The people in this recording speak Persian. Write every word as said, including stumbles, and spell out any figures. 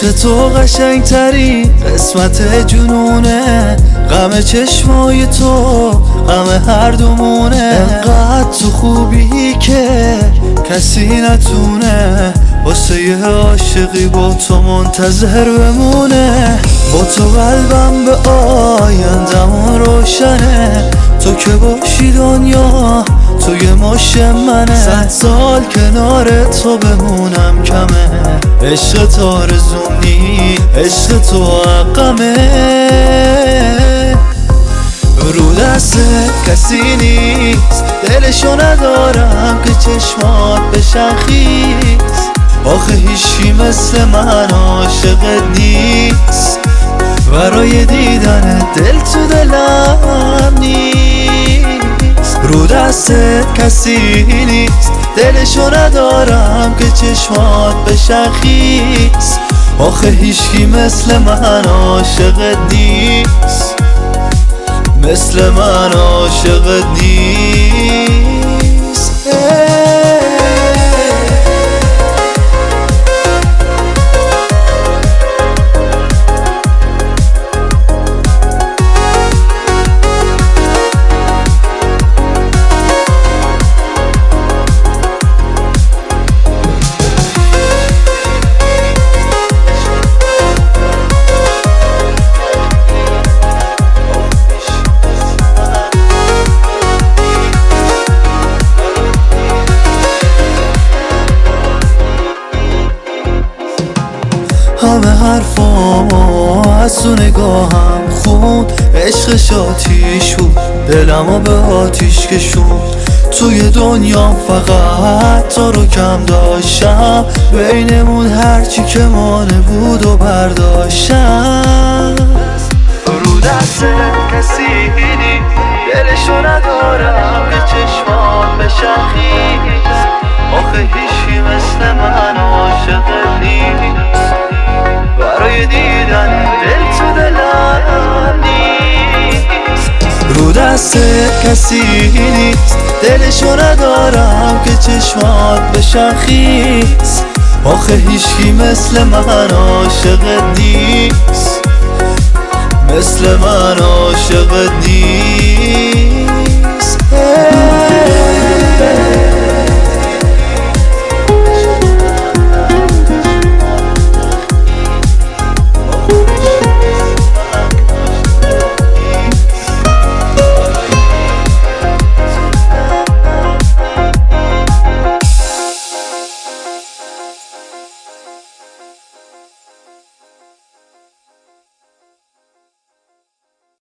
عشق تو قشنگ تری قسمت جنونه، غم چشمای تو غم هر دومونه. انقدر تو خوبی که کسی نتونه واسه یه عاشقی با تو منتظر بمونه. با تو قلبم به آیندمون روشنه، تو که باشی دنیا توی ماش منه. صد سال کنار تو بمونم کمه، عشق تو آرزومی عشق تو حقمه. رو دست کسی نیست دلشو ندارم که چشمات بشن خیس. آخه هیچی مثل من عاشقت نیست، برای دیدن دل تو دلم نیست. رو دست کسی نیست دلشو ندارم که چشمات بشن خیس. آخه هیچی مثل من عاشقت نیست، مثل من عاشقت نیست. همه حرفام از تو نگاهم خون، عشقش آتیش بود دلمو به آتیش کشوند. توی دنیا فقط تو رو کم داشتم، بینمون هرچی که مانه بود و برداشتم. رو دست کسی نیست دلشو ندارم که چشمات بشن خیس. آخه هیچی مثل من عاشقت نیست، برای دیدن دل تو دلم نیست. رو دست کسی نیست دلشو ندارم که چشمات بشن خیس. آخه هیچی مثل من عاشقت نیست، مثل من عاشقت نیست.